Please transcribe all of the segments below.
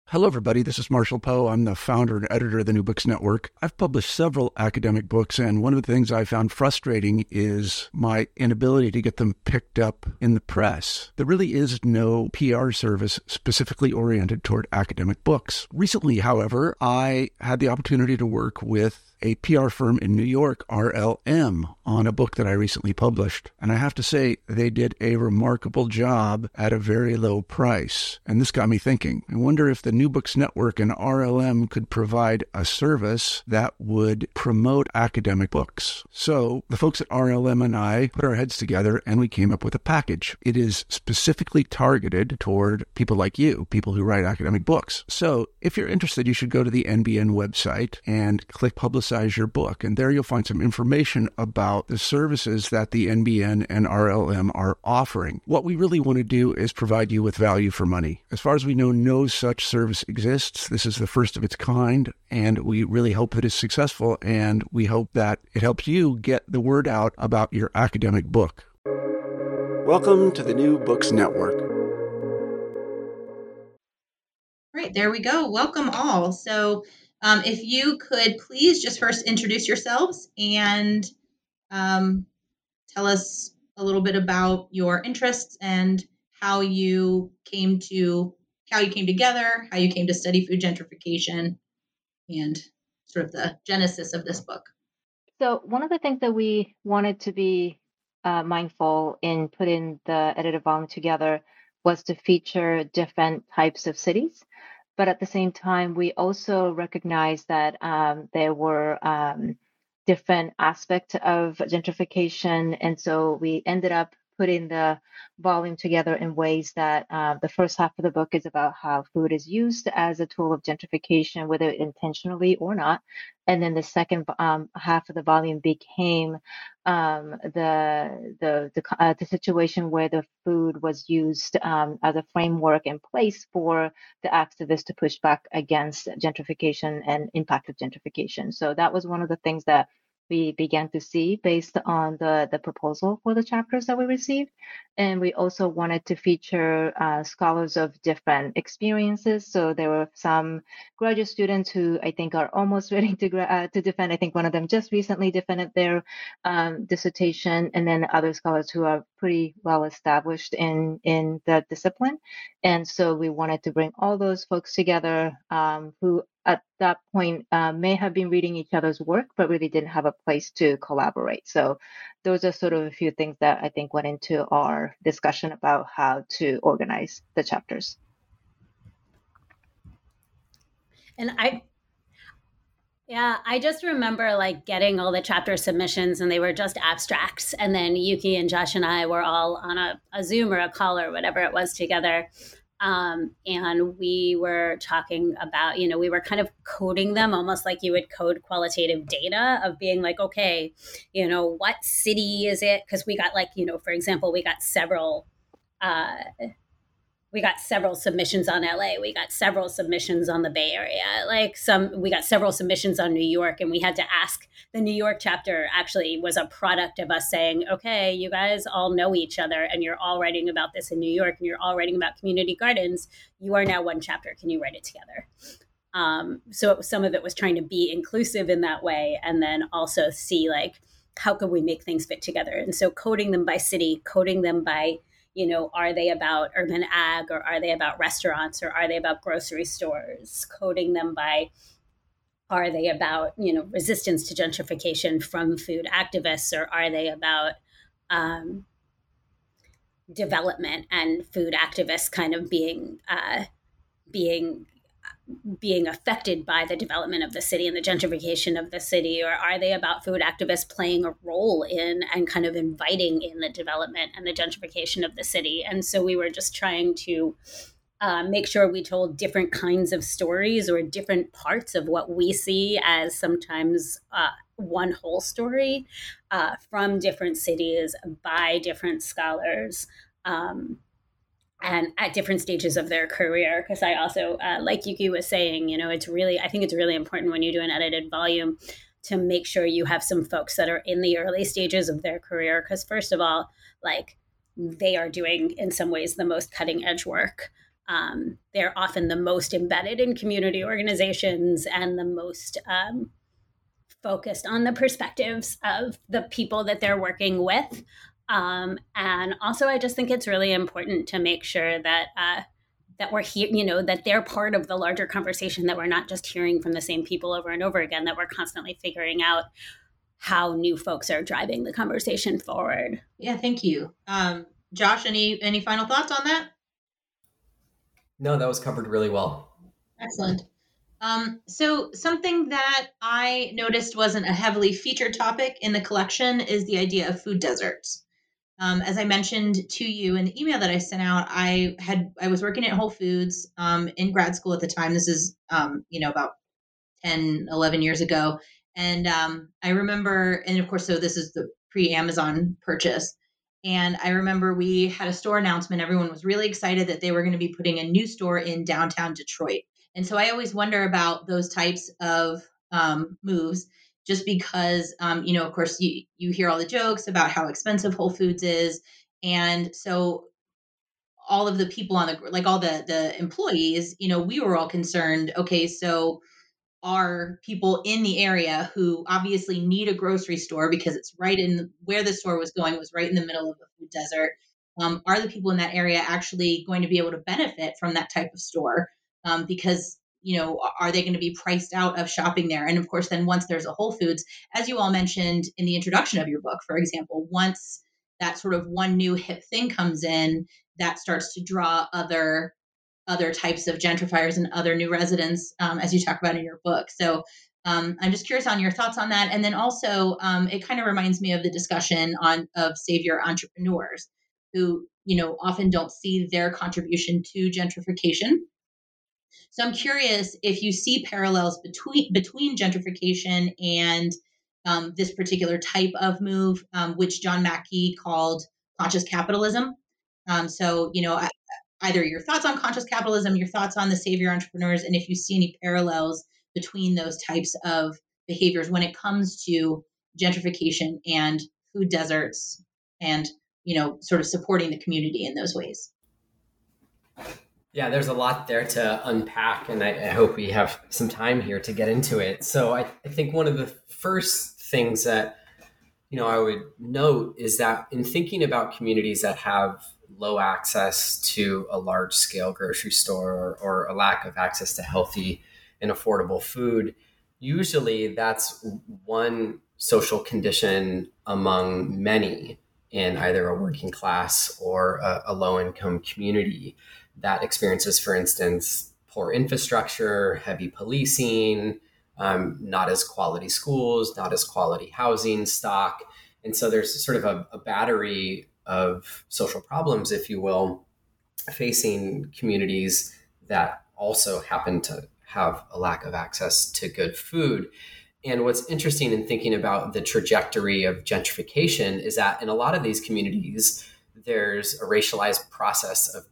Hello, everybody. This is Marshall Poe. I'm the founder and editor of the New Books Network. I've published several academic books, and one of the things I found frustrating is my inability to get them picked up in the press. There really is no PR service specifically oriented toward academic books. Recently, however, I had the opportunity to work with a PR firm in New York, RLM, on a book that I recently published. And I have to say, they did a remarkable job at a very low price. And this got me thinking. I wonder if the New Books Network and RLM could provide a service that would promote academic books. So the folks at RLM and I put our heads together and we came up with a package. It is specifically targeted toward people like you, people who write academic books. So if you're interested, you should go to the NBN website and click Publicize Your Book. And there you'll find some information about the services that the NBN and RLM are offering. What we really want to do is provide you with value for money. As far as we know, no such service exists. This is the first of its kind, and we really hope that it's successful, and we hope that it helps you get the word out about your academic book. Welcome to the New Books Network. Right, there we go. Welcome all. So if you could please just first introduce yourselves and tell us a little bit about your interests and how you came together, how you came to study food gentrification, and sort of the genesis of this book. So one of the things that we wanted to be mindful in putting the edited volume together was to feature different types of cities. But at the same time, we also recognized that there were different aspects of gentrification. And so we ended up putting the volume together in ways that the first half of the book is about how food is used as a tool of gentrification, whether intentionally or not. And then the second half of the volume became the situation where the food was used as a framework in place for the activists to push back against gentrification and impact of gentrification. So that was one of the things that we began to see based on the proposal for the chapters that we received. And we also wanted to feature scholars of different experiences. So there were some graduate students who I think are almost ready to defend. I think one of them just recently defended their dissertation, and then other scholars who are pretty well established in the discipline. And so we wanted to bring all those folks together who at that point may have been reading each other's work, but really didn't have a place to collaborate. So those are sort of a few things that I think went into our discussion about how to organize the chapters. And I just remember like getting all the chapter submissions and they were just abstracts. And then Yuki and Josh and I were all on a Zoom or a call or whatever it was together. And we were talking about, we were kind of coding them almost like you would code qualitative data of being like, okay, what city is it? Because we got for example, we got several submissions on LA. We got several submissions on the Bay Area. We got several submissions on New York, and we had to ask. The New York chapter actually was a product of us saying, okay, you guys all know each other and you're all writing about this in New York and you're all writing about community gardens. You are now one chapter. Can you write it together? So some of it was trying to be inclusive in that way, and then also see how could we make things fit together? And so coding them by city, coding them by are they about urban ag, or are they about restaurants, or are they about grocery stores? Coding them by, are they about, resistance to gentrification from food activists, or are they about development and food activists kind of being affected by the development of the city and the gentrification of the city? Or are they about food activists playing a role in and kind of inviting in the development and the gentrification of the city? And so we were just trying to make sure we told different kinds of stories, or different parts of what we see as sometimes one whole story from different cities by different scholars. And at different stages of their career. Because I also, like Yuki was saying, I think it's really important when you do an edited volume to make sure you have some folks that are in the early stages of their career. Because first of all, they are doing in some ways the most cutting edge work. They're often the most embedded in community organizations and the most focused on the perspectives of the people that they're working with. And also, I just think it's really important to make sure that that we're here, that they're part of the larger conversation, that we're not just hearing from the same people over and over again, that we're constantly figuring out how new folks are driving the conversation forward. Yeah, thank you. Josh, any final thoughts on that? No, that was covered really well. Excellent. So something that I noticed wasn't a heavily featured topic in the collection is the idea of food deserts. As I mentioned to you in the email that I sent out, I was working at Whole Foods in grad school at the time. This is about 10, 11 years ago. And I remember, and of course, so this is the pre-Amazon purchase. And I remember we had a store announcement. Everyone was really excited that they were going to be putting a new store in downtown Detroit. And so I always wonder about those types of moves, just because, of course, you hear all the jokes about how expensive Whole Foods is. And so all of the people all the employees, we were all concerned, okay, so are people in the area who obviously need a grocery store because it's right in where the store was going was right in the middle of the food desert. Are the people in that area actually going to be able to benefit from that type of store? Because, are they going to be priced out of shopping there? And of course, then once there's a Whole Foods, as you all mentioned in the introduction of your book, for example, once that sort of one new hip thing comes in, that starts to draw other types of gentrifiers and other new residents, as you talk about in your book. So I'm just curious on your thoughts on that. And then also, it kind of reminds me of the discussion of savior entrepreneurs who, often don't see their contribution to gentrification. So I'm curious if you see parallels between gentrification and this particular type of move, which John Mackey called conscious capitalism. Either your thoughts on conscious capitalism, your thoughts on the savior entrepreneurs, and if you see any parallels between those types of behaviors when it comes to gentrification and food deserts and, sort of supporting the community in those ways. Yeah, there's a lot there to unpack, and I hope we have some time here to get into it. So I think one of the first things that, I would note is that in thinking about communities that have low access to a large scale grocery store or a lack of access to healthy and affordable food, usually that's one social condition among many in either a working class or a low income community that experiences, for instance, poor infrastructure, heavy policing, not as quality schools, not as quality housing stock. And so there's sort of a battery of social problems, if you will, facing communities that also happen to have a lack of access to good food. And what's interesting in thinking about the trajectory of gentrification is that in a lot of these communities, there's a racialized process of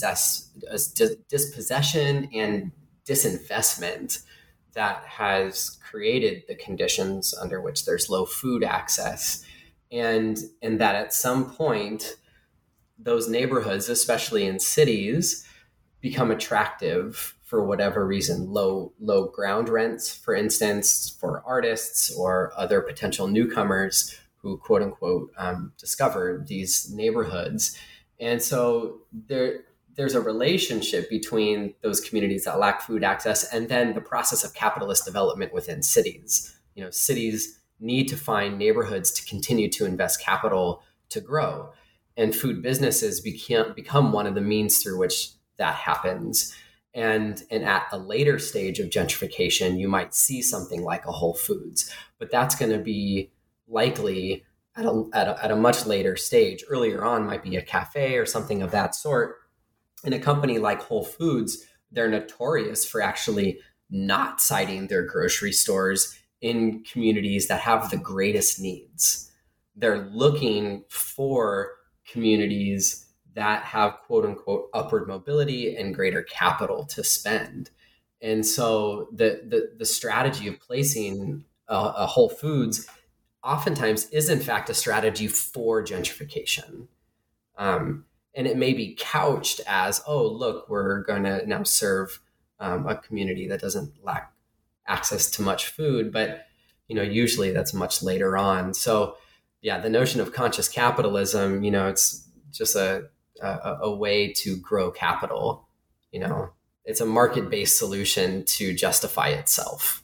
dispossession and disinvestment that has created the conditions under which there's low food access. And that at some point, those neighborhoods, especially in cities, become attractive for whatever reason. Low ground rents, for instance, for artists or other potential newcomers who, quote unquote, discover these neighborhoods. And so there's a relationship between those communities that lack food access and then the process of capitalist development within cities. Cities need to find neighborhoods to continue to invest capital to grow. And food businesses become one of the means through which that happens. And at a later stage of gentrification, you might see something like a Whole Foods, but that's going to be likely at a much later stage. Earlier on might be a cafe or something of that sort. In a company like Whole Foods, they're notorious for actually not citing their grocery stores in communities that have the greatest needs. They're looking for communities that have, quote unquote, upward mobility and greater capital to spend. And so the strategy of placing a Whole Foods oftentimes is in fact a strategy for gentrification. And it may be couched as, oh, look, we're going to now serve a community that doesn't lack access to much food. But, usually that's much later on. So, yeah, the notion of conscious capitalism, it's just a way to grow capital. It's a market-based solution to justify itself.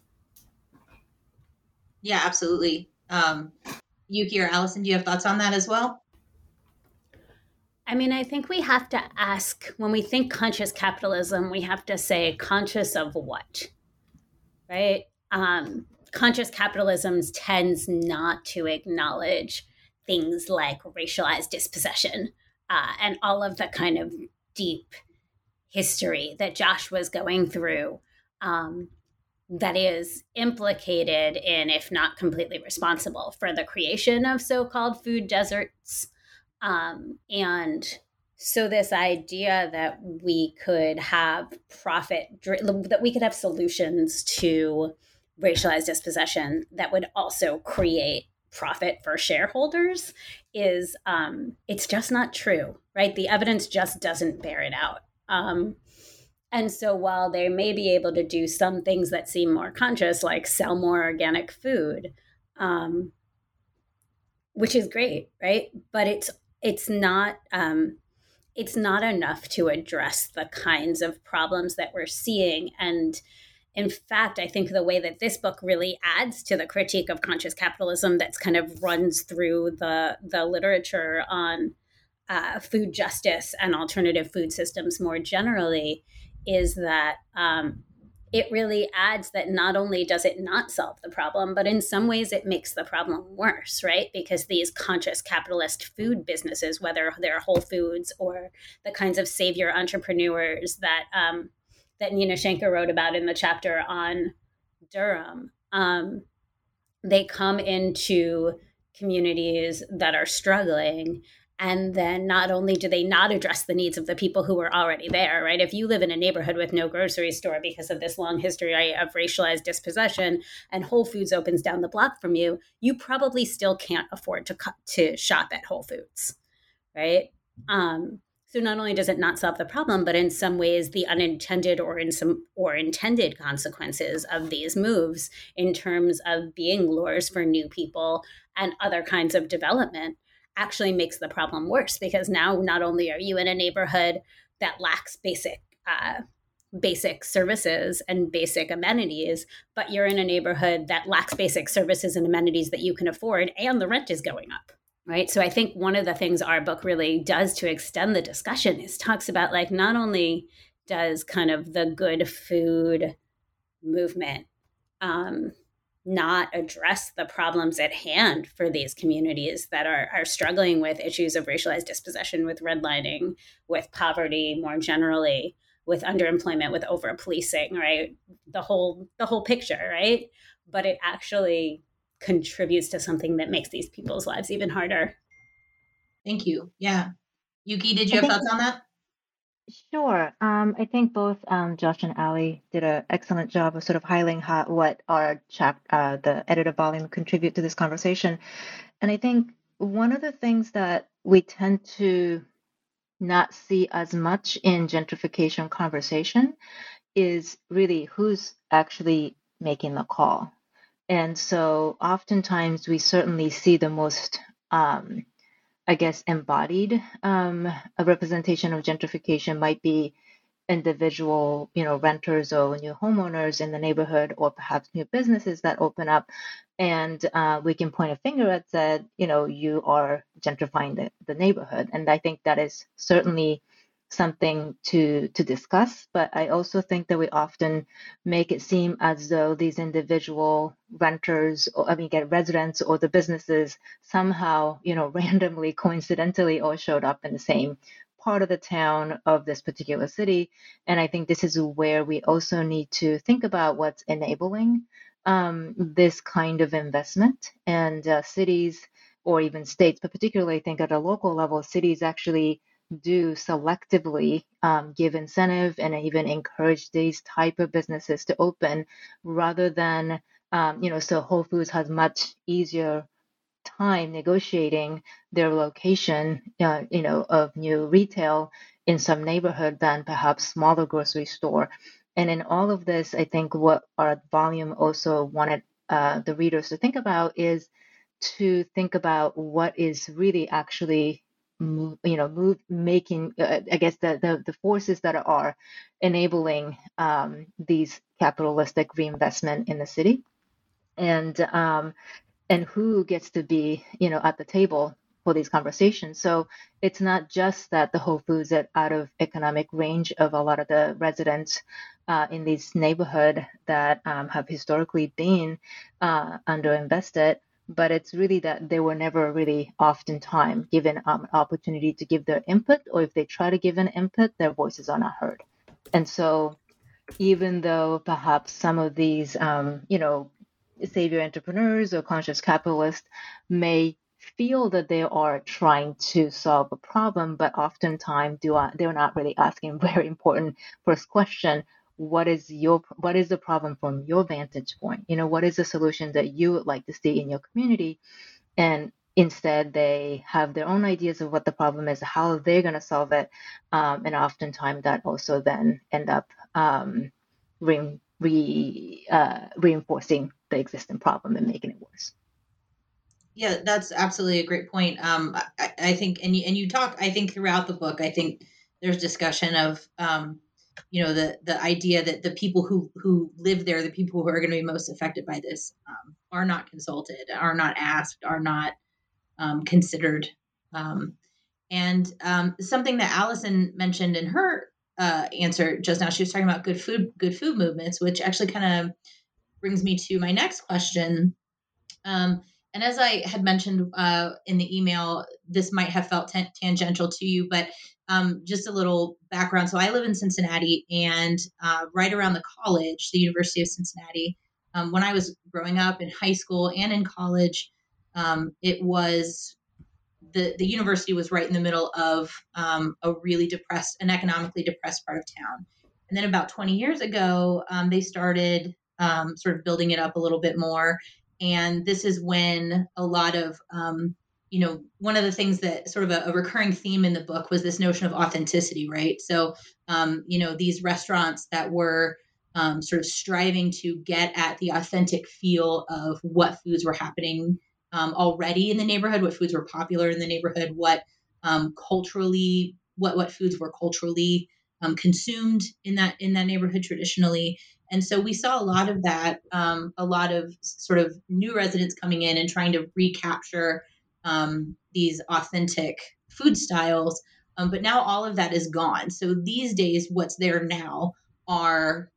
Yeah, absolutely. Yuki or Allison, do you have thoughts on that as well? I mean, I think we have to ask, when we think conscious capitalism, we have to say conscious of what, right? Conscious capitalism tends not to acknowledge things like racialized dispossession and all of the kind of deep history that Josh was going through that is implicated in, if not completely responsible for, the creation of so-called food deserts. And so this idea that we could have that we could have solutions to racialized dispossession that would also create profit for shareholders is, it's just not true, right? The evidence just doesn't bear it out. And so while they may be able to do some things that seem more conscious, like sell more organic food, which is great, right? But it's not enough to address the kinds of problems that we're seeing. And in fact, I think the way that this book really adds to the critique of conscious capitalism that's kind of runs through the literature on food justice and alternative food systems more generally is that it really adds that not only does it not solve the problem, but in some ways it makes the problem worse, right? Because these conscious capitalist food businesses, whether they're Whole Foods or the kinds of savior entrepreneurs that Nina Shanker wrote about in the chapter on Durham, they come into communities that are struggling. And then not only do they not address the needs of the people who are already there, right? If you live in a neighborhood with no grocery store because of this long history of racialized dispossession and Whole Foods opens down the block from you, you probably still can't afford to shop at Whole Foods, right? So not only does it not solve the problem, but in some ways the unintended or intended consequences of these moves in terms of being lures for new people and other kinds of development actually makes the problem worse, because now not only are you in a neighborhood that lacks basic services and basic amenities, but you're in a neighborhood that lacks basic services and amenities that you can afford, and the rent is going up, right? So I think one of the things our book really does to extend the discussion is talks about, like, not only does kind of the good food movement not address the problems at hand for these communities that are struggling with issues of racialized dispossession, with redlining, with poverty more generally, with underemployment, with over-policing, right? The whole picture, right? But it actually contributes to something that makes these people's lives even harder. Thank you. Yeah. Yuki, did you have thoughts on that? Sure. I think both Josh and Ali did an excellent job of sort of highlighting what our the edited volume contribute to this conversation. And I think one of the things that we tend to not see as much in gentrification conversation is really who's actually making the call. And so oftentimes we certainly see the most embodied a representation of gentrification might be individual, renters or new homeowners in the neighborhood, or perhaps new businesses that open up. And we can point a finger at said, you are gentrifying the neighborhood. And I think that is certainly something to discuss. But I also think that we often make it seem as though these individual renters, residents or the businesses somehow, randomly, coincidentally, all showed up in the same part of the town of this particular city. And I think this is where we also need to think about what's enabling this kind of investment. And cities or even states, but particularly I think at a local level, cities actually do selectively give incentive and even encourage these type of businesses to open, rather than so Whole Foods has much easier time negotiating their location, of new retail in some neighborhood than perhaps smaller grocery store. And in all of this, I think what our volume also wanted the readers to think about is to think about what is really actually making I guess the forces that are enabling these capitalistic reinvestment in the city, and who gets to be at the table for these conversations. So it's not just that the Whole Foods are out of economic range of a lot of the residents in these neighborhood that have historically been underinvested, but it's really that they were never really oftentimes given an opportunity to give their input, or if they try to give an input, their voices are not heard. And so even though perhaps some of these, savior entrepreneurs or conscious capitalists may feel that they are trying to solve a problem, but oftentimes they're not really asking very important first question. What is the problem from your vantage point? What is the solution that you would like to see in your community? And instead, they have their own ideas of what the problem is, how they're going to solve it. And oftentimes that also then end up reinforcing the existing problem and making it worse. Yeah, that's absolutely a great point. I think, and you talk, I think throughout the book, I think there's discussion of, the idea that the people who live there, the people who are going to be most affected by this, are not consulted, are not asked, are not considered. And something that Allison mentioned in her answer just now, she was talking about good food movements, which actually kind of brings me to my next question. And as I had mentioned in the email, this might have felt tangential to you, but just a little background. So I live in Cincinnati, and right around the college, the University of Cincinnati, when I was growing up in high school and in college, it was the university was right in the middle of a really an economically depressed part of town. And then about 20 years ago, they started sort of building it up a little bit more. And this is when a lot of, one of the things that sort of a recurring theme in the book was this notion of authenticity, right? So, these restaurants that were sort of striving to get at the authentic feel of what foods were happening already in the neighborhood, what foods were popular in the neighborhood, what culturally, what foods were culturally consumed in that neighborhood traditionally. And so we saw a lot of that, a lot of sort of new residents coming in and trying to recapture these authentic food styles. But now all of that is gone. So these days, what's there now are,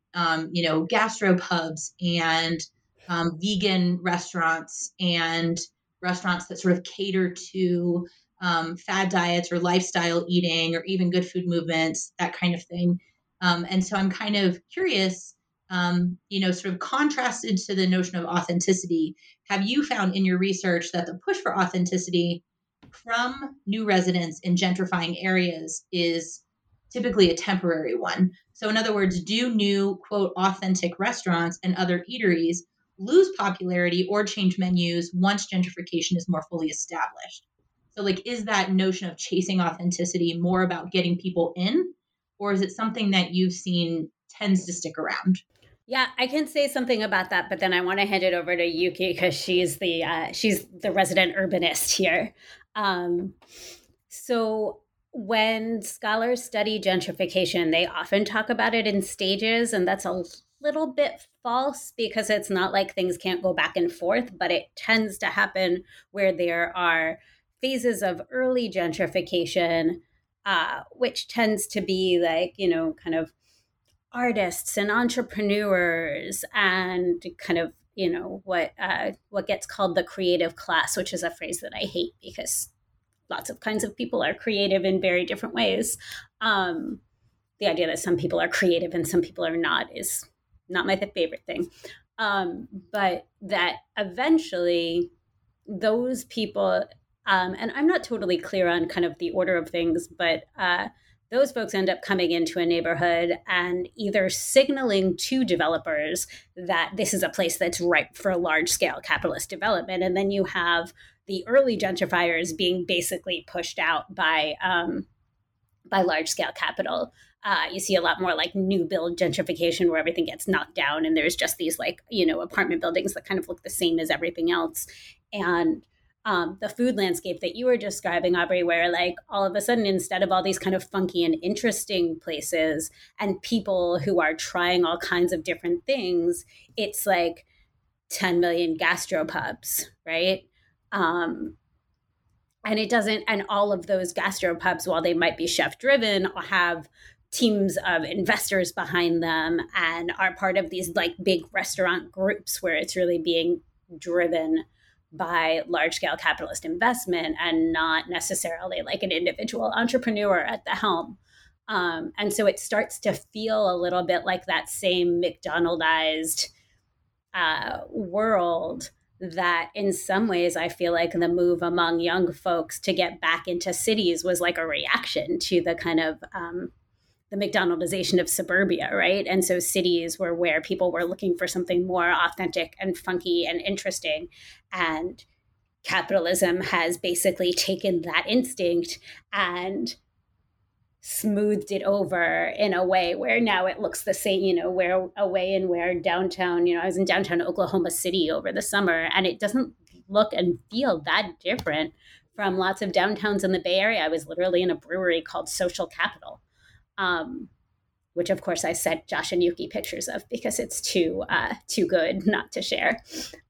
gastropubs and vegan restaurants and restaurants that sort of cater to fad diets or lifestyle eating or even good food movements, that kind of thing. And so I'm kind of curious, sort of contrasted to the notion of authenticity, have you found in your research that the push for authenticity from new residents in gentrifying areas is typically a temporary one? So in other words, do new, quote, authentic restaurants and other eateries lose popularity or change menus once gentrification is more fully established? So is that notion of chasing authenticity more about getting people in, or is it something that you've seen tends to stick around? Yeah, I can say something about that, but then I want to hand it over to Yuki because she's the resident urbanist here. So when scholars study gentrification, they often talk about it in stages, and that's a little bit false because it's not like things can't go back and forth, but it tends to happen where there are phases of early gentrification, which tends to be kind of artists and entrepreneurs and kind of what gets called the creative class, which is a phrase that I hate because lots of kinds of people are creative in very different ways. The idea that some people are creative and some people are not is not my favorite thing. But that eventually those people, and I'm not totally clear on kind of the order of things, but those folks end up coming into a neighborhood and either signaling to developers that this is a place that's ripe for large-scale capitalist development. And then you have the early gentrifiers being basically pushed out by large scale capital. You see a lot more like new build gentrification where everything gets knocked down and there's just these like, apartment buildings that kind of look the same as everything else. And the food landscape that you were describing, Aubrey, where like all of a sudden, instead of all these kind of funky and interesting places and people who are trying all kinds of different things, it's like 10 million gastropubs, right? And it doesn't, and all of those gastropubs, while they might be chef driven, have teams of investors behind them and are part of these like big restaurant groups where it's really being driven by large scale capitalist investment and not necessarily like an individual entrepreneur at the helm. And so it starts to feel a little bit like that same McDonaldized world that in some ways I feel like the move among young folks to get back into cities was like a reaction to the kind of the McDonaldization of suburbia, right? And so cities were where people were looking for something more authentic and funky and interesting. And capitalism has basically taken that instinct and smoothed it over in a way where now it looks the same, where downtown, I was in downtown Oklahoma City over the summer, and it doesn't look and feel that different from lots of downtowns in the Bay Area. I was literally in a brewery called Social Capital, which of course I sent Josh and Yuki pictures of because it's too good not to share.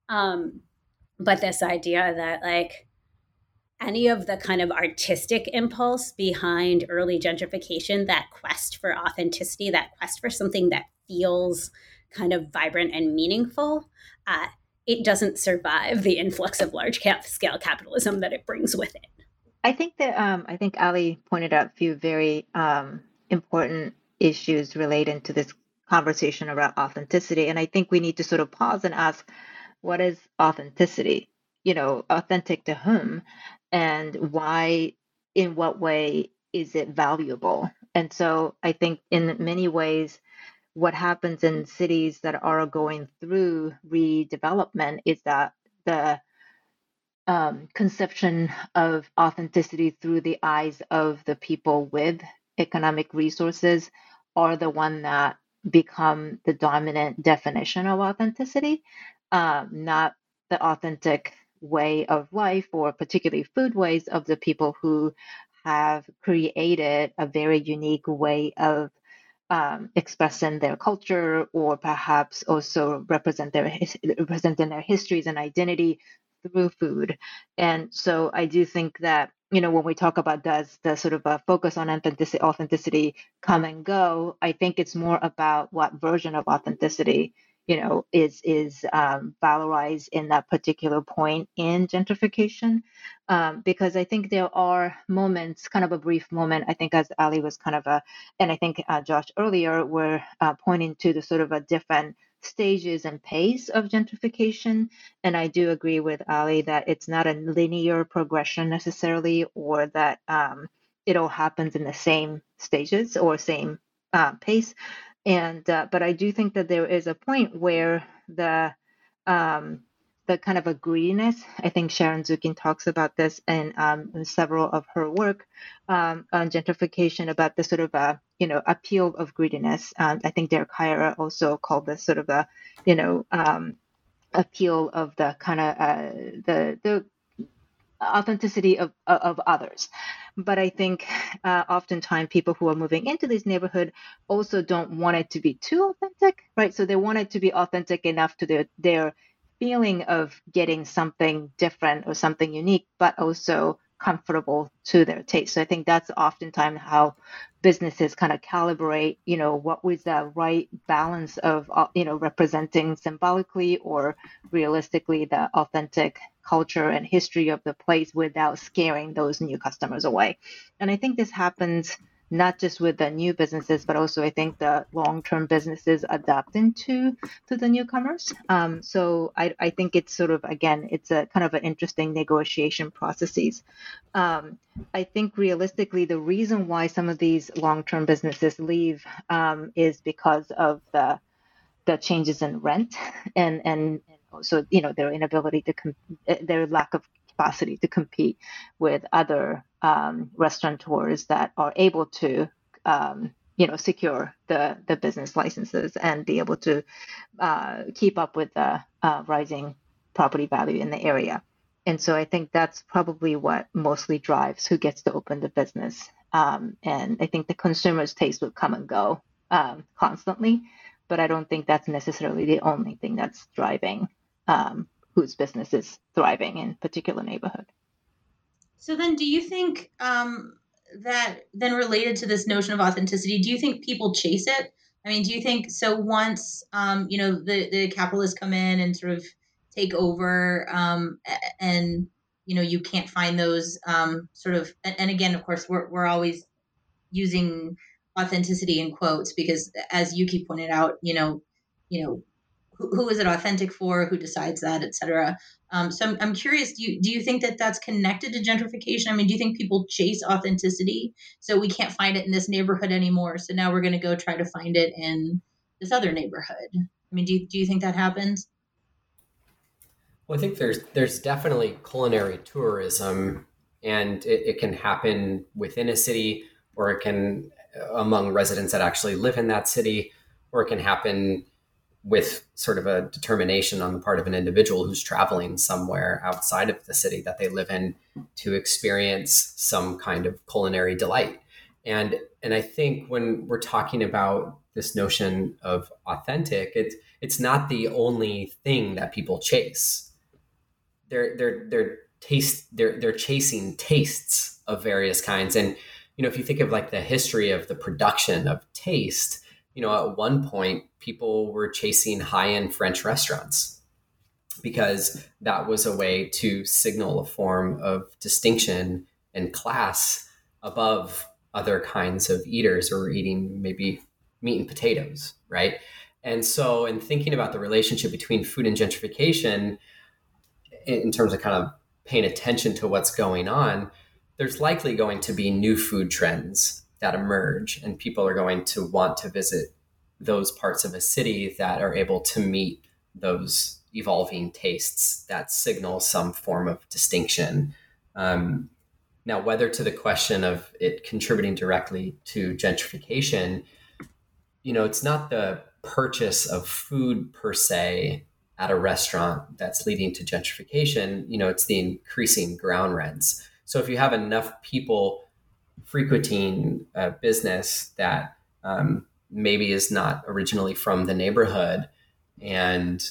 But this idea that like any of the kind of artistic impulse behind early gentrification, that quest for authenticity, that quest for something that feels kind of vibrant and meaningful, it doesn't survive the influx of large scale capitalism that it brings with it. I think that Ali pointed out a few very important issues relating to this conversation about authenticity. And I think we need to sort of pause and ask, what is authenticity? Authentic to whom? And why, in what way is it valuable? And so I think in many ways, what happens in cities that are going through redevelopment is that the conception of authenticity through the eyes of the people with economic resources are the one that become the dominant definition of authenticity, not the authentic way of life or particularly food ways of the people who have created a very unique way of expressing their culture, or perhaps also representing their histories and identity through food. And so I do think that, when we talk about does the sort of a focus on authenticity come and go, I think it's more about what version of authenticity is valorized in that particular point in gentrification. Because I think there are moments, kind of a brief moment, I think as Ali was and I think Josh earlier were pointing to the sort of a different stages and pace of gentrification. And I do agree with Ali that it's not a linear progression necessarily, or that it all happens in the same stages or same pace. And but I do think that there is a point where the kind of a greediness. I think Sharon Zukin talks about this in several of her work on gentrification, about the sort of appeal of greediness. I think Derek Hyra also called this sort of a appeal of the kind of the authenticity of others. But I think oftentimes people who are moving into this neighborhood also don't want it to be too authentic, right? So they want it to be authentic enough to their feeling of getting something different or something unique, but also comfortable to their taste. So I think that's oftentimes how businesses kind of calibrate, what was the right balance of, representing symbolically or realistically the authentic culture and history of the place without scaring those new customers away. And I think this happens not just with the new businesses, but also I think the long-term businesses adapting to the newcomers. So I think it's sort of, again, it's a kind of an interesting negotiation processes. I think realistically, the reason why some of these long-term businesses leave is because of the changes in rent and also, their inability to, their lack of capacity to compete with other restaurateurs that are able to secure the business licenses and be able to keep up with the rising property value in the area. And so I think that's probably what mostly drives who gets to open the business. And I think the consumer's taste will come and go constantly, but I don't think that's necessarily the only thing that's driving whose business is thriving in a particular neighborhood. So then do you think that then related to this notion of authenticity, do you think people chase it? I mean, do you think so once, the capitalists come in and sort of take over and, you can't find those sort of, and again, of course, we're always using authenticity in quotes because as Yuki pointed out, who is it authentic for, who decides that, et cetera. So I'm curious, do you think that that's connected to gentrification? I mean, do you think people chase authenticity? So we can't find it in this neighborhood anymore. So now we're going to go try to find it in this other neighborhood. I mean, do you think that happens? Well, I think there's definitely culinary tourism, and it can happen within a city, or it can among residents that actually live in that city, or it can happen with sort of a determination on the part of an individual who's traveling somewhere outside of the city that they live in to experience some kind of culinary delight. And I think when we're talking about this notion of authentic, it's not the only thing that people chase. They're chasing tastes of various kinds. And if you think of like the history of the production of taste, at one point people were chasing high-end French restaurants because that was a way to signal a form of distinction and class above other kinds of eaters who were eating maybe meat and potatoes, right? And so in thinking about the relationship between food and gentrification, in terms of kind of paying attention to what's going on, there's likely going to be new food trends that emerge, and people are going to want to visit those parts of a city that are able to meet those evolving tastes that signal some form of distinction. Now, whether to the question of it contributing directly to gentrification, it's not the purchase of food per se at a restaurant that's leading to gentrification. It's the increasing ground rents. So if you have enough people frequenting a business that maybe is not originally from the neighborhood, and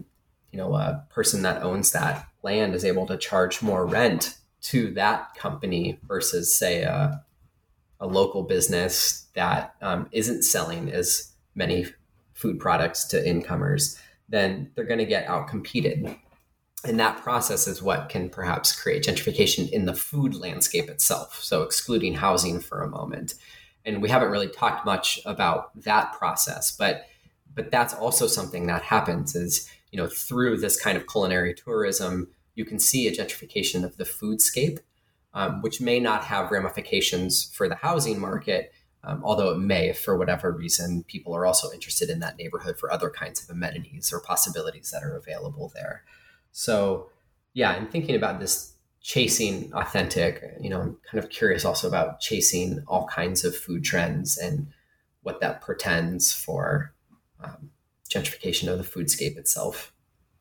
a person that owns that land is able to charge more rent to that company versus, say, a local business that isn't selling as many food products to incomers, then they're going to get outcompeted. And that process is what can perhaps create gentrification in the food landscape itself. So excluding housing for a moment. And we haven't really talked much about that process, but that's also something that happens is, through this kind of culinary tourism, you can see a gentrification of the foodscape, which may not have ramifications for the housing market, although it may, if for whatever reason, people are also interested in that neighborhood for other kinds of amenities or possibilities that are available there. So, yeah, I'm thinking about this chasing authentic, I'm kind of curious also about chasing all kinds of food trends and what that portends for gentrification of the foodscape itself.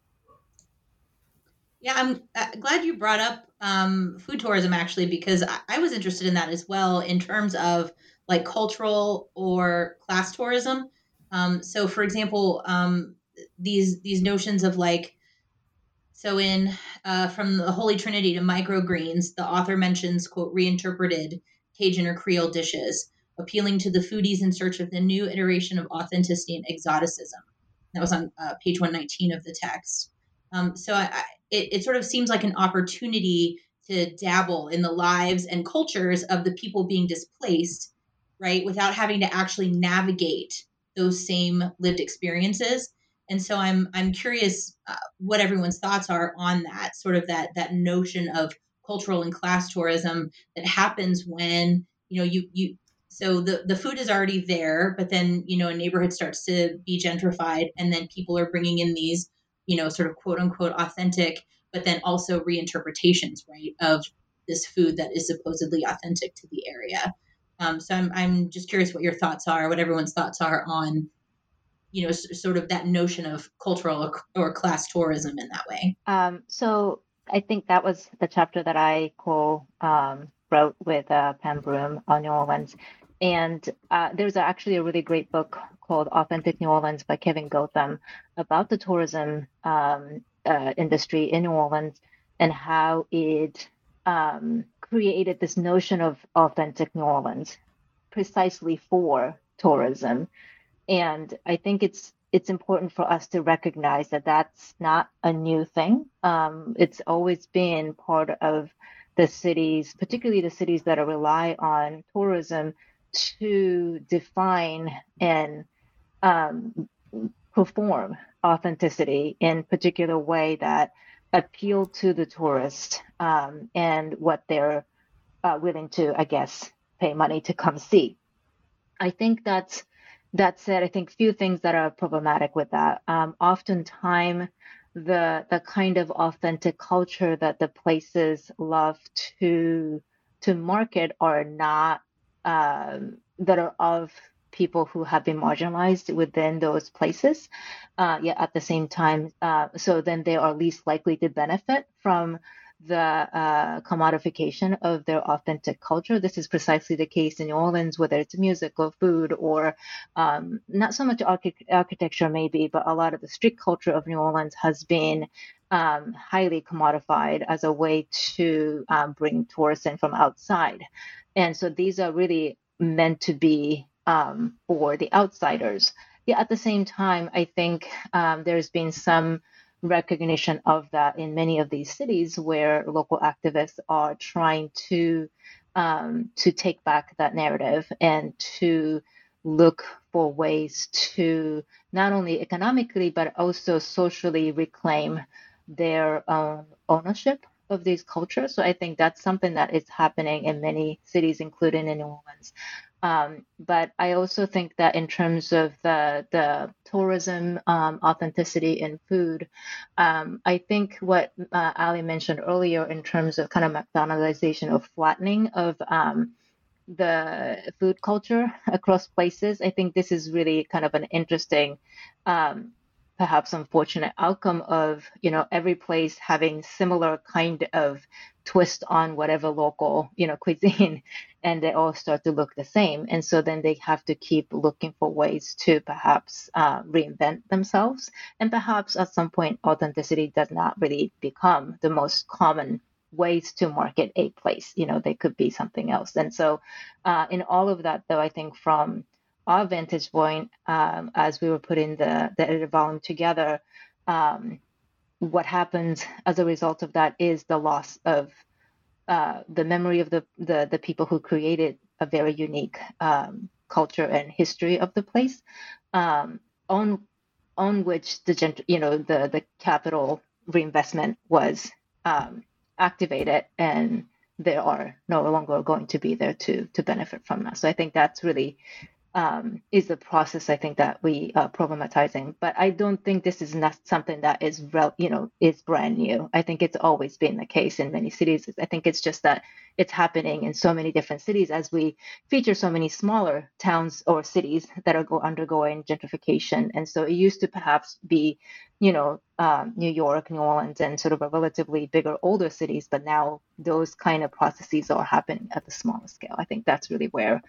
Yeah, I'm glad you brought up food tourism, actually, because I was interested in that as well in terms of like cultural or class tourism. So, for example, these notions of like, so in From the Holy Trinity to Microgreens, the author mentions, quote, reinterpreted Cajun or Creole dishes, appealing to the foodies in search of the new iteration of authenticity and exoticism. That was on page 119 of the text. So it sort of seems like an opportunity to dabble in the lives and cultures of the people being displaced, right, without having to actually navigate those same lived experiences. And so I'm curious what everyone's thoughts are on that, sort of that notion of cultural and class tourism that happens when, so the food is already there, but then, a neighborhood starts to be gentrified, and then people are bringing in these, sort of quote unquote authentic but then also reinterpretations, right, of this food that is supposedly authentic to the area. So I'm just curious what your thoughts are, what everyone's thoughts are on, sort of that notion of cultural or class tourism in that way. So I think that was the chapter that I wrote with Pam Broom on New Orleans. And there's actually a really great book called Authentic New Orleans by Kevin Gotham about the tourism industry in New Orleans and how it created this notion of authentic New Orleans precisely for tourism. And I think it's important for us to recognize that that's not a new thing. It's always been part of the cities, particularly the cities that rely on tourism, to define and perform authenticity in particular way that appeal to the tourist and what they're willing to, I guess, pay money to come see. I think that said, I think few things that are problematic with that. Oftentimes, the kind of authentic culture that the places love to market are not that are of people who have been marginalized within those places. Yet at the same time, so then they are least likely to benefit from the commodification of their authentic culture. This is precisely the case in New Orleans, whether it's music or food or not so much architecture maybe, but a lot of the street culture of New Orleans has been highly commodified as a way to bring tourists in from outside. And so these are really meant to be for the outsiders. Yeah, at the same time, I think there's been some recognition of that in many of these cities where local activists are trying to take back that narrative and to look for ways to not only economically but also socially reclaim their own ownership of these cultures. So I think that's something that is happening in many cities, including in New Orleans. But I also think that in terms of the tourism authenticity in food, I think what Ali mentioned earlier in terms of kind of McDonaldization or flattening of the food culture across places, I think this is really kind of an interesting perhaps unfortunate outcome of every place having similar kind of twist on whatever local cuisine, and they all start to look the same, and so then they have to keep looking for ways to perhaps reinvent themselves, and perhaps at some point authenticity does not really become the most common ways to market a place. They could be something else. And so in all of that, though, I think from our vantage point, as we were putting the edited volume together, what happens as a result of that is the loss of the memory of the people who created a very unique culture and history of the place, on which the capital reinvestment was activated, and they are no longer going to be there to benefit from that. So I think that's really is the process I think that we are problematizing. But I don't think this is not something that is is brand new. I think it's always been the case in many cities. I think it's just that it's happening in so many different cities as we feature so many smaller towns or cities that are undergoing gentrification. And so it used to perhaps be, New York, New Orleans, and sort of a relatively bigger, older cities. But now those kind of processes are happening at the smaller scale. I think that's really where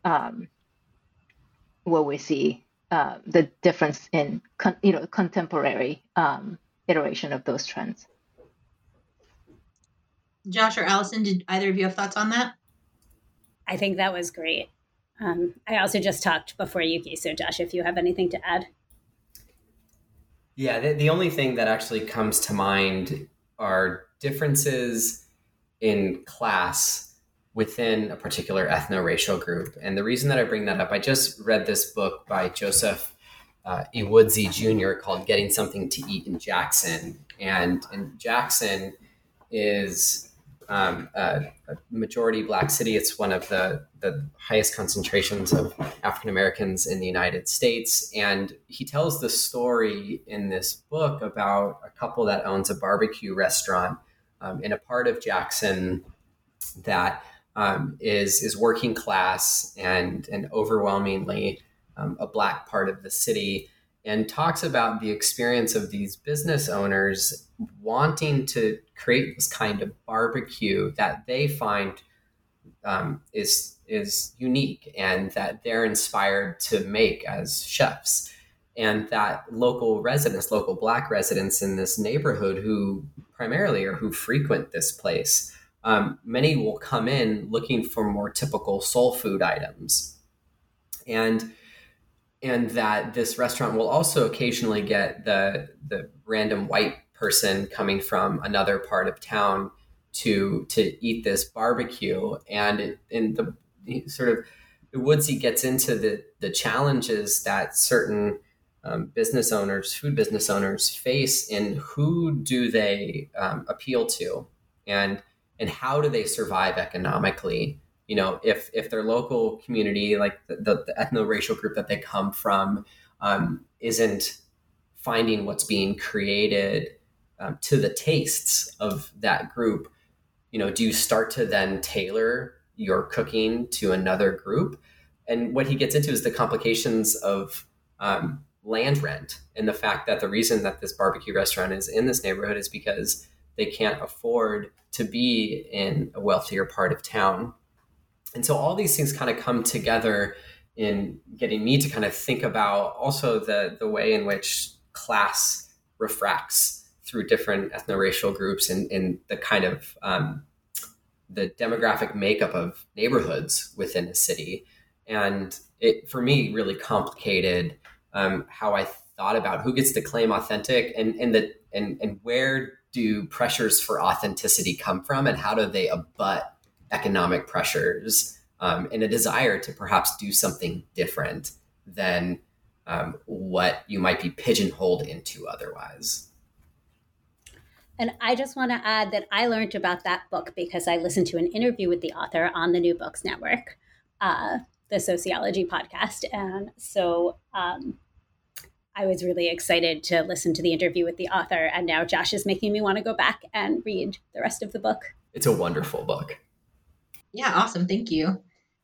we see the difference in contemporary iteration of those trends. Josh or Allison, did either of you have thoughts on that? I think that was great. I also just talked before Yuki, so Josh, if you have anything to add. Yeah, the only thing that actually comes to mind are differences in class within a particular ethno-racial group. And the reason that I bring that up, I just read this book by Joseph Iwudzie Jr. called Getting Something to Eat in Jackson. And Jackson is a majority Black city. It's one of the highest concentrations of African Americans in the United States. And he tells the story in this book about a couple that owns a barbecue restaurant in a part of Jackson that is working class and overwhelmingly a Black part of the city, and talks about the experience of these business owners wanting to create this kind of barbecue that they find is unique and that they're inspired to make as chefs. And that local Black residents in this neighborhood who primarily or who frequent this place, many will come in looking for more typical soul food items. And that this restaurant will also occasionally get the random white person coming from another part of town to eat this barbecue. And Woodsey gets into the challenges that certain food business owners face in who do they appeal to, and how do they survive economically. If their local community, like the ethno-racial group that they come from, isn't finding what's being created to the tastes of that group, do you start to then tailor your cooking to another group? And what he gets into is the complications of land rent, and the fact that the reason that this barbecue restaurant is in this neighborhood is because they can't afford to be in a wealthier part of town. And so all these things kind of come together in getting me to kind of think about also the way in which class refracts through different ethno-racial groups and the kind of the demographic makeup of neighborhoods within a city. And it, for me, really complicated how I thought about who gets to claim authentic and where do pressures for authenticity come from, and how do they abut economic pressures and a desire to perhaps do something different than what you might be pigeonholed into otherwise. And I just want to add that I learned about that book because I listened to an interview with the author on the New Books Network, the sociology podcast. And so I was really excited to listen to the interview with the author. And now Josh is making me want to go back and read the rest of the book. It's a wonderful book. Yeah, awesome. Thank you.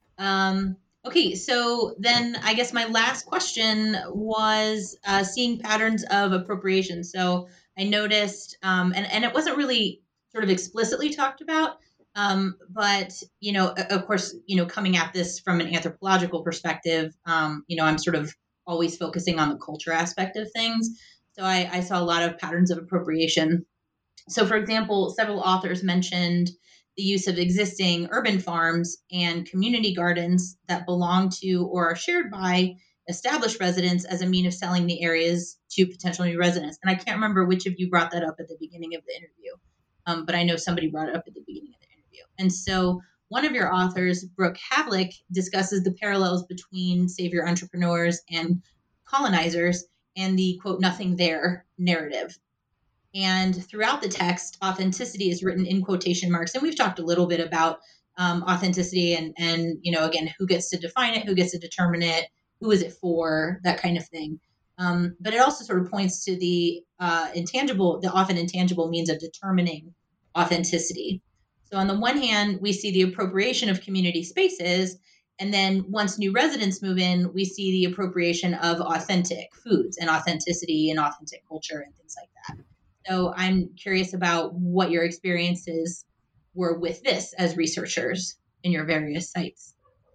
Okay, so then I guess my last question was seeing patterns of appropriation. So I noticed, and it wasn't really sort of explicitly talked about, but, of course, coming at this from an anthropological perspective, I'm sort of always focusing on the culture aspect of things. So I saw a lot of patterns of appropriation. So, for example, several authors mentioned the use of existing urban farms and community gardens that belong to or are shared by established residents as a means of selling the areas to potential new residents. And I can't remember which of you brought that up at the beginning of the interview, but I know somebody brought it up at the beginning of the interview. And so one of your authors, Brooke Havlick, discusses the parallels between savior entrepreneurs and colonizers and the, quote, nothing there narrative. And throughout the text, authenticity is written in quotation marks. And we've talked a little bit about authenticity and again, who gets to define it, who gets to determine it, who is it for, that kind of thing. But it also sort of points to the often intangible means of determining authenticity. So on the one hand, we see the appropriation of community spaces. And then once new residents move in, we see the appropriation of authentic foods and authenticity and authentic culture and things like that. So I'm curious about what your experiences were with this as researchers in your various sites.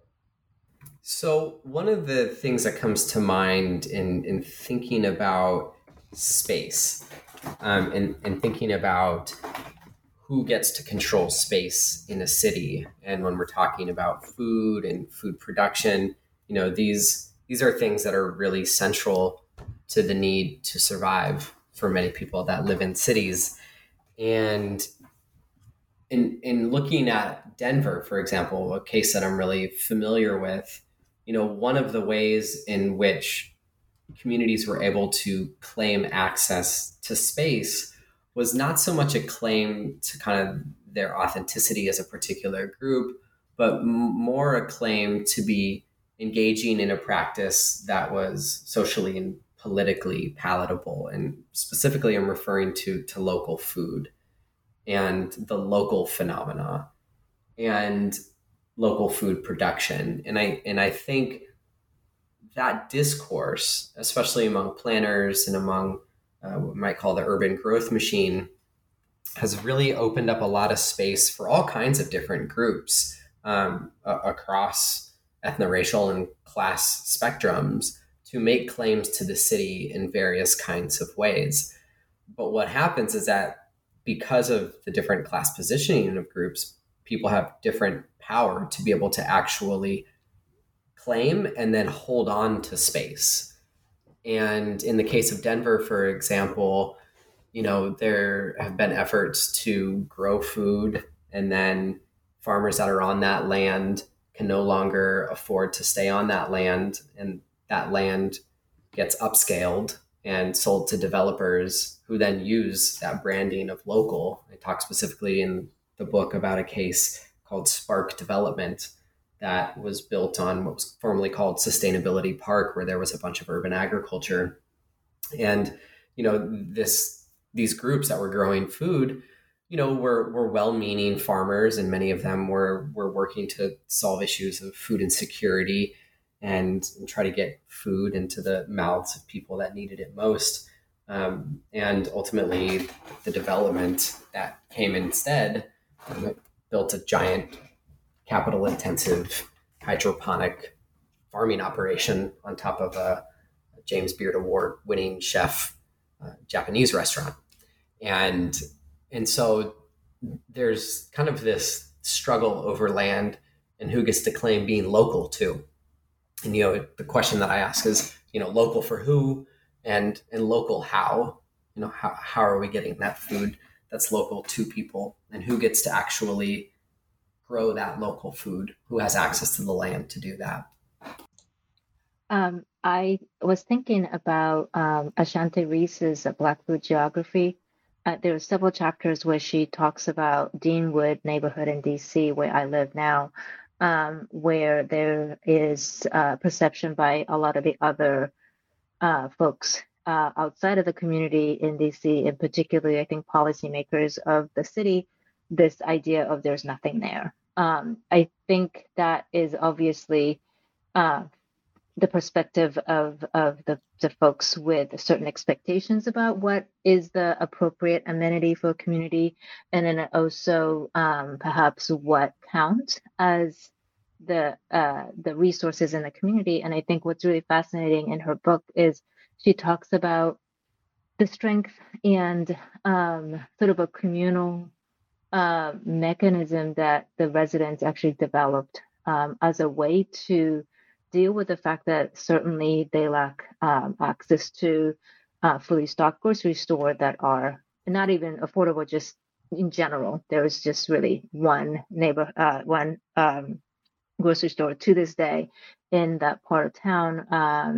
So one of the things that comes to mind in thinking about space and thinking about who gets to control space in a city, and when we're talking about food and food production, these are things that are really central to the need to survive for many people that live in cities. And in looking at Denver, for example, a case that I'm really familiar with, one of the ways in which communities were able to claim access to space was not so much a claim to kind of their authenticity as a particular group, but more a claim to be engaging in a practice that was socially and politically palatable. And specifically, I'm referring to local food and the local phenomena and local food production. And I think that discourse, especially among planners and among what we might call the urban growth machine, has really opened up a lot of space for all kinds of different groups across ethno-racial and class spectrums to make claims to the city in various kinds of ways. But what happens is that because of the different class positioning of groups, people have different power to be able to actually claim and then hold on to space. And in the case of Denver, for example, there have been efforts to grow food, and then farmers that are on that land can no longer afford to stay on that land, and that land gets upscaled and sold to developers who then use that branding of local. I talk specifically in the book about a case called Spark Development that was built on what was formerly called Sustainability Park, where there was a bunch of urban agriculture. And, these groups that were growing food, were well-meaning farmers, and many of them were working to solve issues of food insecurity and try to get food into the mouths of people that needed it most. And ultimately, the development that came instead built a giant capital-intensive hydroponic farming operation on top of a James Beard Award-winning chef Japanese restaurant. And so there's kind of this struggle over land and who gets to claim being local too. And, the question that I ask is, local for who and local how? How are we getting that food that's local to people, and who gets to actually grow that local food? Who has access to the land to do that? I was thinking about Ashanti Reese's Black Food Geography. There are several chapters where she talks about Deanwood neighborhood in DC, where I live now, where there is perception by a lot of the other folks outside of the community in DC, and particularly, I think, policymakers of the city, this idea of there's nothing there. I think that is obviously the perspective of the folks with certain expectations about what is the appropriate amenity for a community, and then also perhaps what counts as the resources in the community. And I think what's really fascinating in her book is she talks about the strength and sort of a communal mechanism that the residents actually developed as a way to deal with the fact that certainly they lack access to fully stocked grocery stores that are not even affordable. Just in general, there is just really one grocery store to this day in that part of town,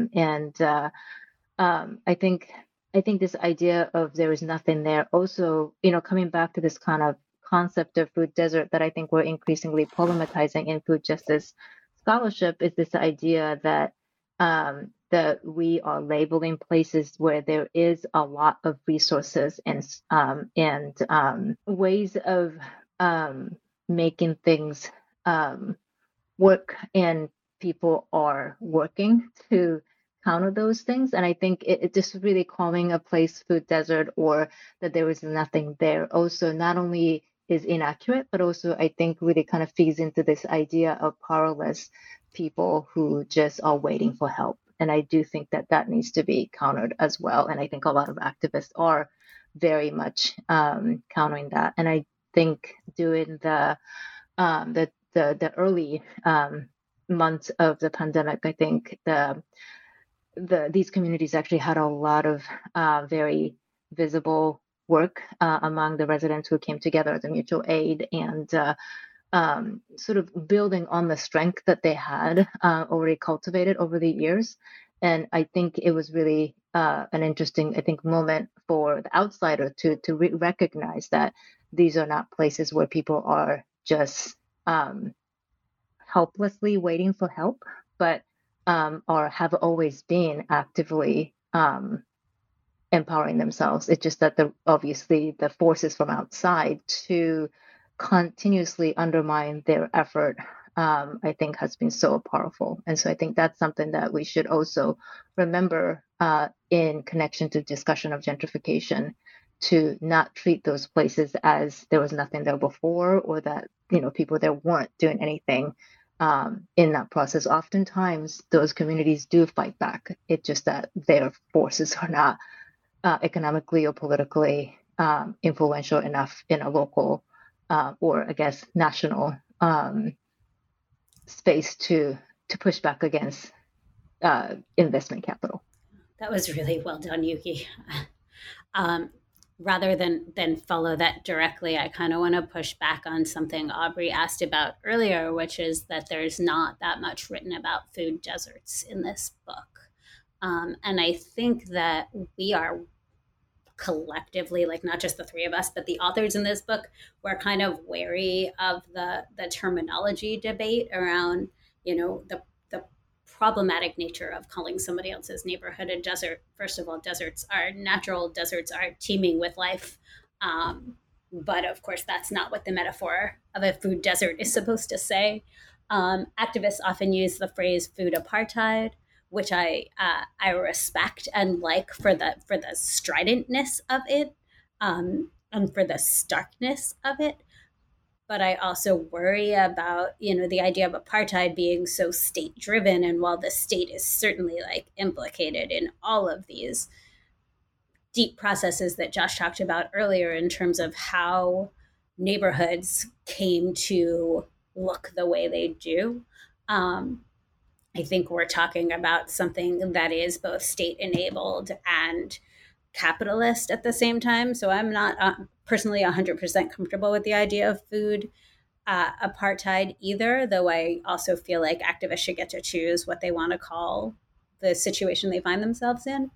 I think this idea of there is nothing there also, coming back to this kind of concept of food desert that I think we're increasingly problematizing in food justice scholarship, is this idea that that we are labeling places where there is a lot of resources and ways of making things work, and people are working to counter those things. And I think it just really calling a place food desert, or that there is nothing there, also not only is inaccurate, but also I think really kind of feeds into this idea of powerless people who just are waiting for help. And I do think that needs to be countered as well. And I think a lot of activists are very much countering that. And I think during the early months of the pandemic, I think these communities actually had a lot of very visible work among the residents who came together as a mutual aid, and sort of building on the strength that they had already cultivated over the years. And I think it was really an interesting, moment for the outsider to recognize that these are not places where people are just helplessly waiting for help, but or have always been actively empowering themselves. It's just that obviously the forces from outside to continuously undermine their effort, I think has been so powerful. And so I think that's something that we should also remember in connection to discussion of gentrification, to not treat those places as there was nothing there before, or that, people there weren't doing anything in that process. Oftentimes those communities do fight back. It's just that their forces are not economically or politically influential enough in a local or I guess national space to push back against investment capital. That was really well done, Yuki. Rather than follow that directly, I kind of want to push back on something Aubrey asked about earlier, which is that there's not that much written about food deserts in this book. And I think that we are collectively, like not just the three of us, but the authors in this book, were kind of wary of the terminology debate around, the problematic nature of calling somebody else's neighborhood a desert. First of all, deserts are natural, deserts are teeming with life. But of course, that's not what the metaphor of a food desert is supposed to say. Activists often use the phrase food apartheid, which I respect and like for the stridentness of it, and for the starkness of it. But I also worry about, the idea of apartheid being so state driven. And while the state is certainly like implicated in all of these deep processes that Josh talked about earlier in terms of how neighborhoods came to look the way they do, I think we're talking about something that is both state enabled and capitalist at the same time. So I'm not personally 100% comfortable with the idea of food apartheid either, though I also feel like activists should get to choose what they want to call the situation they find themselves in.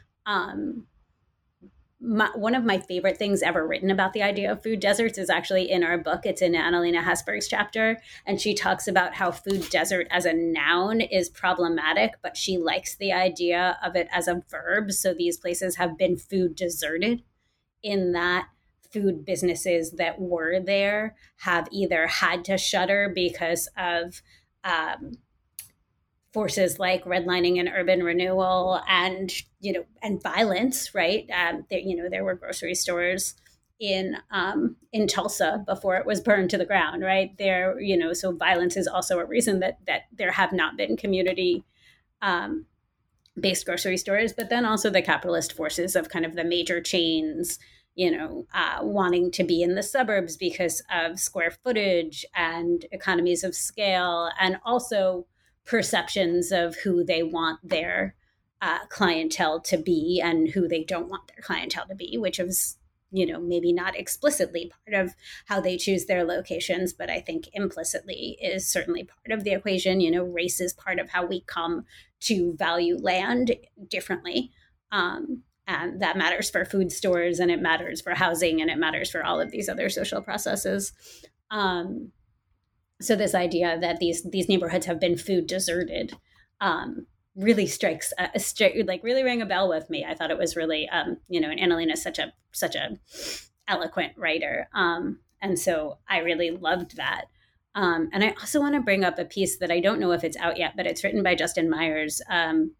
One of my favorite things ever written about the idea of food deserts is actually in our book. It's in Annalena Hesberg's chapter, and she talks about how food desert as a noun is problematic, but she likes the idea of it as a verb. So these places have been food deserted, in that food businesses that were there have either had to shutter because of forces like redlining and urban renewal and violence, right? There were grocery stores in Tulsa before it was burned to the ground, right? So violence is also a reason that there have not been community based grocery stores, but then also the capitalist forces of kind of the major chains, wanting to be in the suburbs because of square footage and economies of scale, and also perceptions of who they want their clientele to be and who they don't want their clientele to be, which is, maybe not explicitly part of how they choose their locations, but I think implicitly is certainly part of the equation. Race is part of how we come to value land differently. And that matters for food stores, and it matters for housing, and it matters for all of these other social processes. So this idea that these neighborhoods have been food deserted really strikes really rang a bell with me. I thought it was really, and Annalena is such a eloquent writer, and so I really loved that. And I also want to bring up a piece that I don't know if it's out yet, but it's written by Justin Myers, and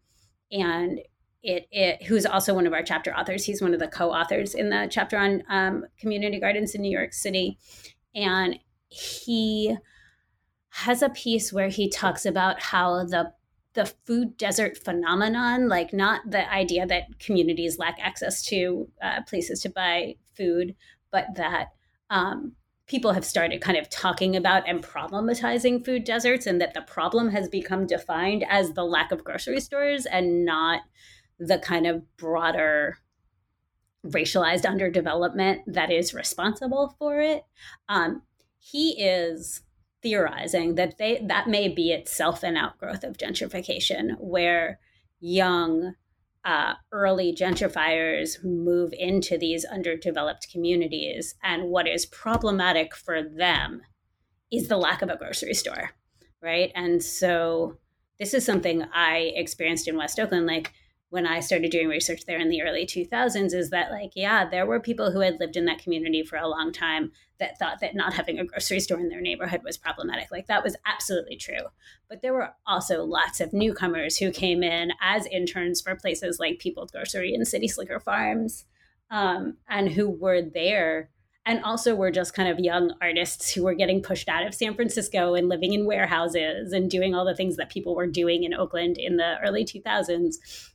who's also one of our chapter authors. He's one of the co-authors in the chapter on community gardens in New York City, and he has a piece where he talks about how the food desert phenomenon, like not the idea that communities lack access to places to buy food, but that people have started kind of talking about and problematizing food deserts, and that the problem has become defined as the lack of grocery stores and not the kind of broader racialized underdevelopment that is responsible for it. He is theorizing that that may be itself an outgrowth of gentrification, where young early gentrifiers move into these underdeveloped communities, and what is problematic for them is the lack of a grocery store, right? And so this is something I experienced in West Oakland. Like when I started doing research there in the early 2000s, is that like, yeah, there were people who had lived in that community for a long time that thought that not having a grocery store in their neighborhood was problematic. Like that was absolutely true. But there were also lots of newcomers who came in as interns for places like People's Grocery and City Slicker Farms, and who were there and also were just kind of young artists who were getting pushed out of San Francisco and living in warehouses and doing all the things that people were doing in Oakland in the early 2000s.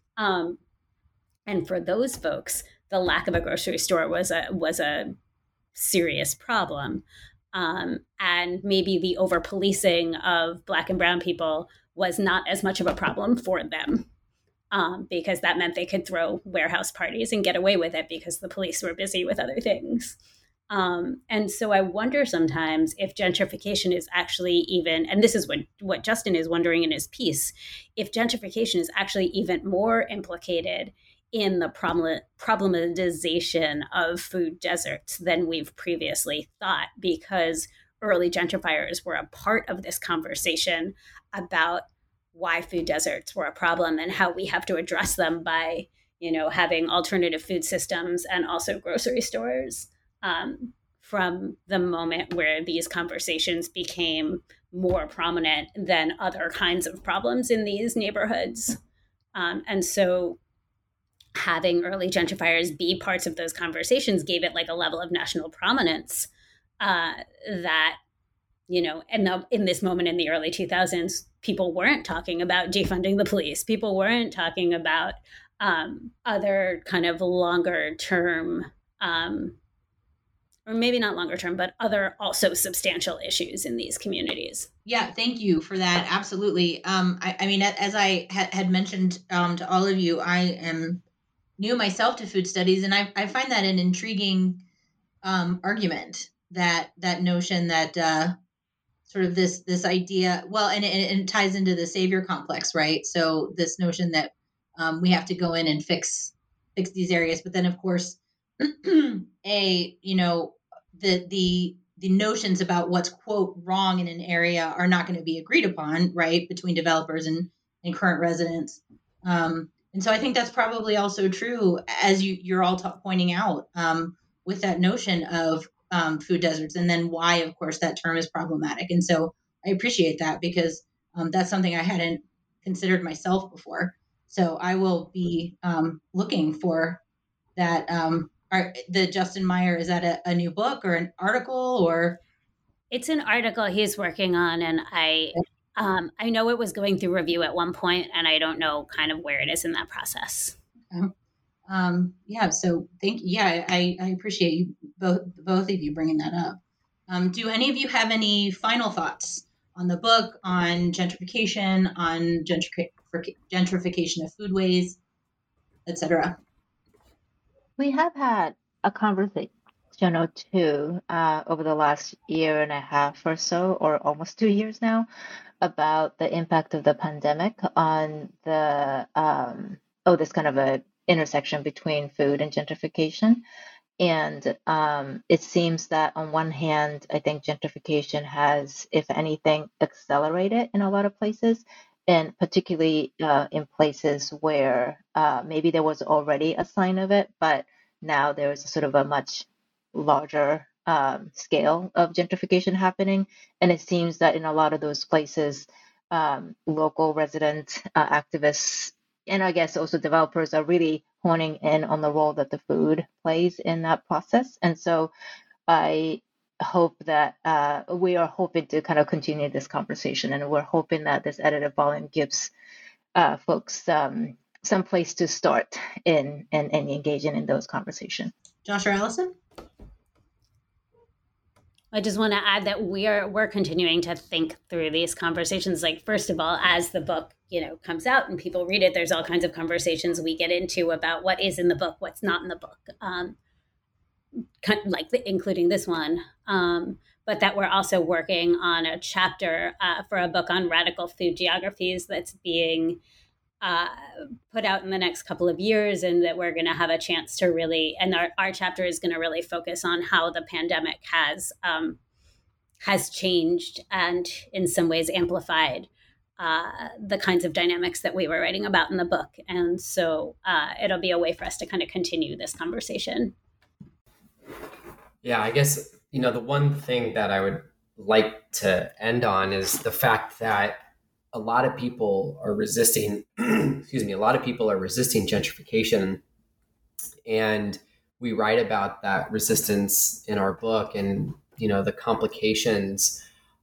And for those folks, the lack of a grocery store was a serious problem. And maybe the over policing of Black and brown people was not as much of a problem for them. Because that meant they could throw warehouse parties and get away with it because the police were busy with other things. And so I wonder sometimes if gentrification is actually even, and this is what Justin is wondering in his piece, if gentrification is actually even more implicated in the problematization of food deserts than we've previously thought, because early gentrifiers were a part of this conversation about why food deserts were a problem and how we have to address them by, having alternative food systems and also grocery stores. From the moment where these conversations became more prominent than other kinds of problems in these neighborhoods. And so having early gentrifiers be parts of those conversations gave it like a level of national prominence that, in this moment in the early 2000s, people weren't talking about defunding the police. People weren't talking about other kind of longer term or maybe not longer term, but other also substantial issues in these communities. Yeah, thank you for that. Absolutely. I mean, as I had mentioned to all of you, I am new myself to food studies, and I find that an intriguing argument, that notion that sort of this idea, well, and it ties into the savior complex, right? So this notion that we have to go in and fix these areas, but then of course, the notions about what's quote wrong in an area are not going to be agreed upon, right, between developers and current residents. And so I think that's probably also true, as you're all pointing out, with that notion of food deserts, and then why, of course, that term is problematic. And so I appreciate that, because that's something I hadn't considered myself before. So I will be looking for that. The Justin Meyer, is that a new book or an article, or? It's an article he's working on, and I know it was going through review at one point, and I don't know kind of where it is in that process. Yeah. So thank you. Yeah, I appreciate you both of you bringing that up. Do any of you have any final thoughts on the book, on gentrification, on gentrification of foodways, etc.? We have had a conversation or two over the last year and a half or so, or almost 2 years now, about the impact of the pandemic on the this kind of a intersection between food and gentrification. And it seems that on one hand, I think gentrification has, if anything, accelerated in a lot of places, and particularly in places where maybe there was already a sign of it, but now there is sort of a much larger scale of gentrification happening. And it seems that in a lot of those places, local resident activists, and I guess also developers, are really honing in on the role that the food plays in that process. And so I hope that we are hoping to kind of continue this conversation, and we're hoping that this edited volume gives folks some place to start in and engaging in those conversations. Josh or Allison? I just want to add that we're continuing to think through these conversations. Like, first of all, as the book, comes out and people read it, there's all kinds of conversations we get into about what is in the book, what's not in the book, including this one. But that we're also working on a chapter for a book on radical food geographies that's being put out in the next couple of years, and that we're going to have a chance to really, and our chapter is going to really focus on how the pandemic has changed and in some ways amplified the kinds of dynamics that we were writing about in the book. And so it'll be a way for us to kind of continue this conversation. Yeah, I guess, the one thing that I would like to end on is the fact that a lot of people are resisting, a lot of people are resisting gentrification. And we write about that resistance in our book and, the complications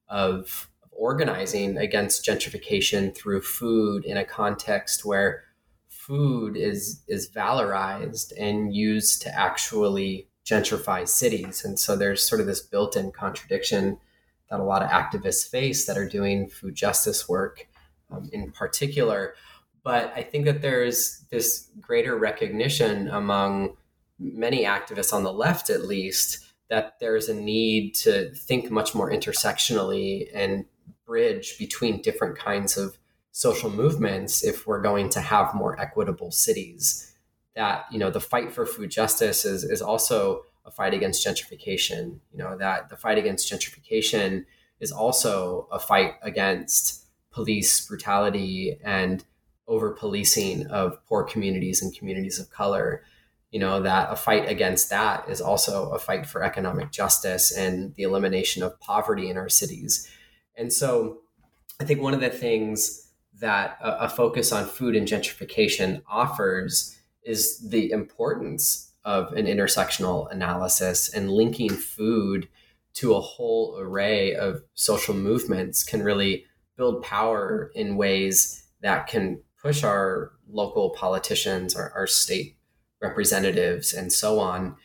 of organizing against gentrification through food in a context where food is valorized and used to actually gentrify cities. And so there's sort of this built-in contradiction that a lot of activists face that are doing food justice work in particular. But I think that there's this greater recognition among many activists on the left, at least, that there's a need to think much more intersectionally and bridge between different kinds of social movements if we're going to have more equitable cities. That, the fight for food justice is also a fight against gentrification. That the fight against gentrification is also a fight against police brutality and over policing of poor communities and communities of color. That a fight against that is also a fight for economic justice and the elimination of poverty in our cities. And so I think one of the things that a focus on food and gentrification offers is the importance of an intersectional analysis, and linking food to a whole array of social movements can really build power in ways that can push our local politicians, our state representatives, and so on,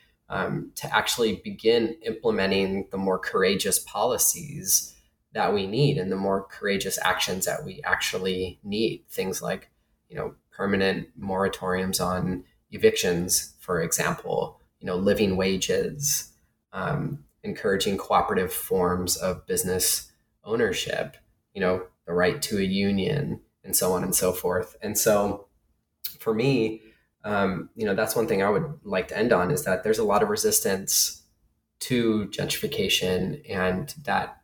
to actually begin implementing the more courageous policies that we need and the more courageous actions that we actually need. Things like, permanent moratoriums on evictions, for example, living wages, encouraging cooperative forms of business ownership, the right to a union, and so on and so forth. And so for me, that's one thing I would like to end on, is that there's a lot of resistance to gentrification, and that,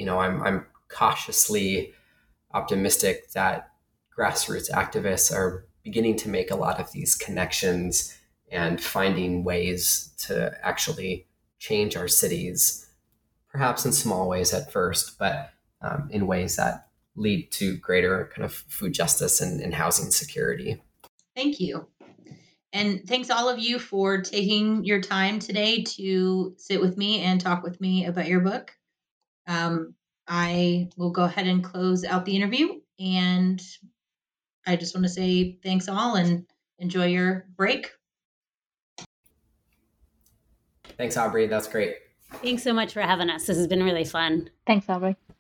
I'm cautiously optimistic that grassroots activists are beginning to make a lot of these connections and finding ways to actually change our cities, perhaps in small ways at first, but in ways that lead to greater kind of food justice and housing security. Thank you. And thanks all of you for taking your time today to sit with me and talk with me about your book. I will go ahead and close out the interview, and I just want to say thanks all and enjoy your break. Thanks, Aubrey. That's great. Thanks so much for having us. This has been really fun. Thanks, Aubrey.